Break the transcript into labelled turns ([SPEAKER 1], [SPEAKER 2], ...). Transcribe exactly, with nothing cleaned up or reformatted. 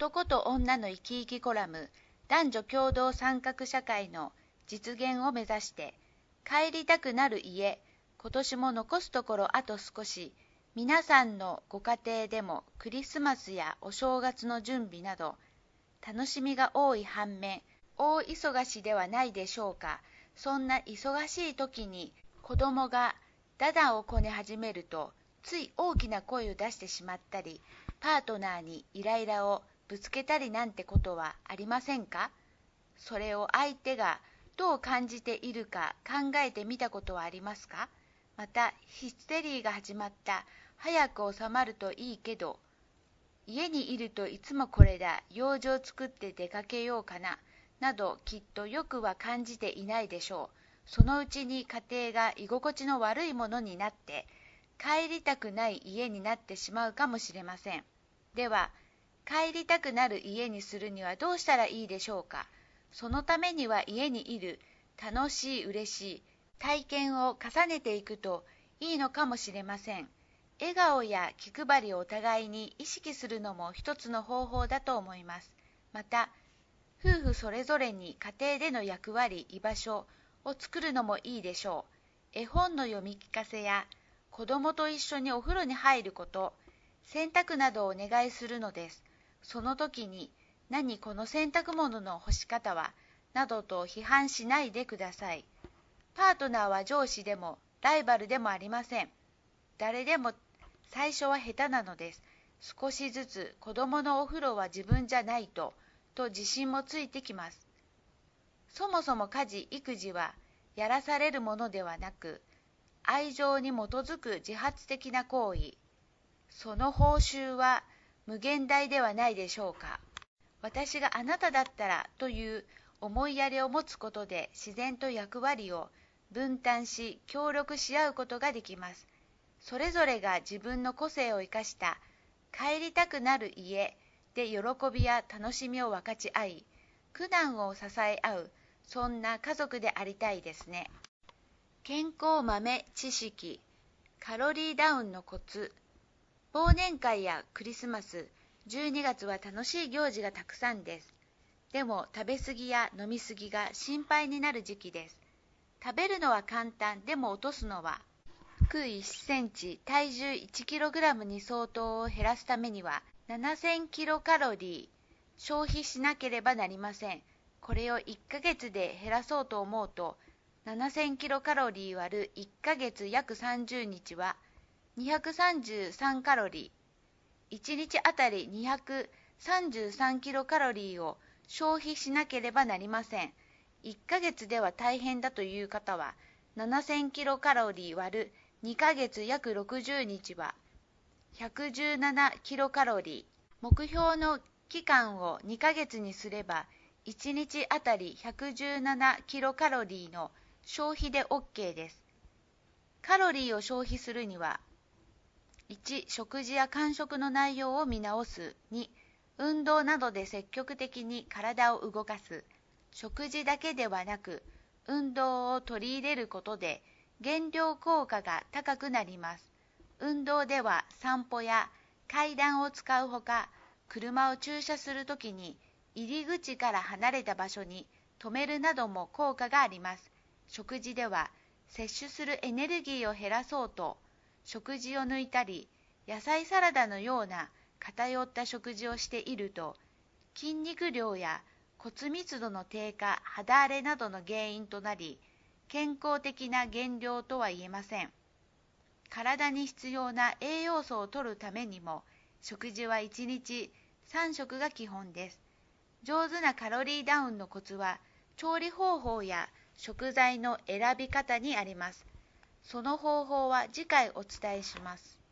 [SPEAKER 1] 男と女の生き生きコラム、男女共同参画社会の実現を目指して、帰りたくなる家、今年も残すところあと少し、皆さんのご家庭でもクリスマスやお正月の準備など、楽しみが多い反面、大忙しではないでしょうか。そんな忙しい時に子供がダダをこね始めると、つい大きな声を出してしまったり、パートナーにイライラをぶつけたりなんてことはありませんか？それを相手がどう感じているか考えてみたことはありますか？また、ヒステリーが始まった、早く収まるといいけど、家にいるといつもこれだ、用事を作って出かけようかな、などきっとよくは感じていないでしょう。そのうちに家庭が居心地の悪いものになって、帰りたくない家になってしまうかもしれません。では、帰りたくなる家にするにはどうしたらいいでしょうか。そのためには家にいる楽しい嬉しい体験を重ねていくといいのかもしれません。笑顔や気配りをお互いに意識するのも一つの方法だと思います。また、夫婦それぞれに家庭での役割、居場所を作るのもいいでしょう。絵本の読み聞かせや子供と一緒にお風呂に入ること、洗濯などをお願いするのです。その時に、何この洗濯物の干し方は、などと批判しないでください。パートナーは上司でもライバルでもありません。誰でも最初は下手なのです。少しずつ子供のお風呂は自分じゃないと、と自信もついてきます。そもそも家事・育児はやらされるものではなく、愛情に基づく自発的な行為。その報酬は無限大ではないでしょうか。私があなただったらという思いやりを持つことで自然と役割を分担し協力し合うことができます。それぞれが自分の個性を生かした帰りたくなる家で喜びや楽しみを分かち合い、苦難を支え合う、そんな家族でありたいですね。健康豆知識、カロリーダウンのコツ。忘年会やクリスマス、じゅうにがつは楽しい行事がたくさんです。でも食べ過ぎや飲み過ぎが心配になる時期です。食べるのは簡単、でも落とすのは。服いちセンチ、体重いちキログラムに相当を減らすためにはななせんキロカロリー消費しなければなりません。これをいっかげつで減らそうと思うと、ななせんキロカロリー割るいっかげつ約さんじゅうにちはにひゃくさんじゅうさんカロリー、いちにちあたりにひゃくさんじゅうさんキロカロリーを消費しなければなりません。いっかげつでは大変だという方は、ななせんキロカロリー割るにかげつ約ろくじゅうにちはひゃくじゅうななキロカロリー。目標の期間をにかげつにすれば、いちにちあたりひゃくじゅうななキロカロリーの消費で OK です。カロリーを消費するには、いち、食事や間食の内容を見直す。に、運動などで積極的に体を動かす。食事だけではなく、運動を取り入れることで減量効果が高くなります。運動では散歩や階段を使うほか、車を駐車するときに入り口から離れた場所に止めるなども効果があります。食事では摂取するエネルギーを減らそうと、食事を抜いたり、野菜サラダのような偏った食事をしていると、筋肉量や骨密度の低下、肌荒れなどの原因となり、健康的な減量とは言えません。体に必要な栄養素を摂るためにも、食事はいちにちさんしょくが基本です。上手なカロリーダウンのコツは、調理方法や食材の選び方にあります。その方法は次回お伝えします。